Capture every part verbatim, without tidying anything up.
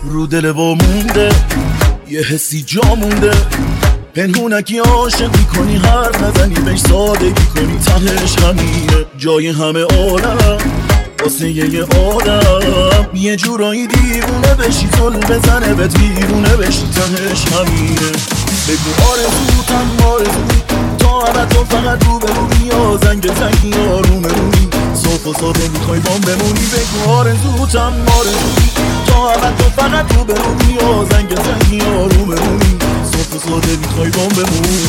رو دل و مونده یه حسی جا مونده، پنهونکی عاشق میکنی حرف نزنی بهش سادگی کنی، تهش همینه جای همه عالم واسه یه آدم یه جورایی دیوونه بشی، زل بزنه به دیوونه بشی، تهش همینه. بگو آرزوتم آرزوی تا ابد تو فقط رو بمونی، یا زنگ زنگی یا رومه رومی صاف و ساده میخوای بام بمونی. بگو آرزوتم آرزوی تا ابد تو فقط رو بمونی، یا زنگ زنگی یا رومه رومی صاف و ساده میخوای بام بمونی.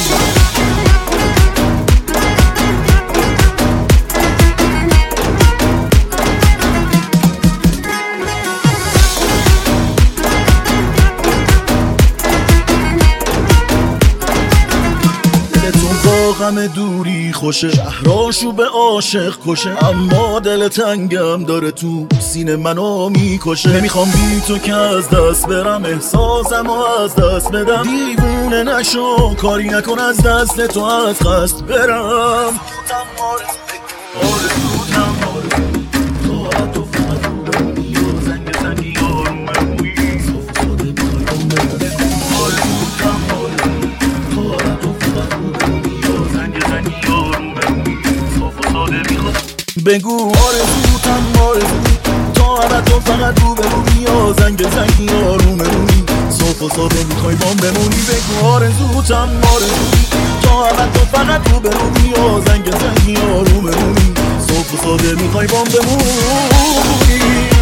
غم دوری خوشه، شهراشو به عاشق کشه، اما دل تنگم داره تو سینه منو میکشه. نمیخوام بی تو که از دست برم، احساسمو از دست بدم، دیوونه نشو کاری نکن از دست تو از قصد برم. بگو آرزوتم آرزوی تا ابد تو فقط رو بمونی، یا زنگ زنگی یا رومه رومی صاف و ساده میخوای بام بمونی. بگو آرزوتم آرزوی تا ابد تو فقط رو بمونی، یا زنگ زنگی یا رومه رومی صاف و ساده میخوای بام بمونی.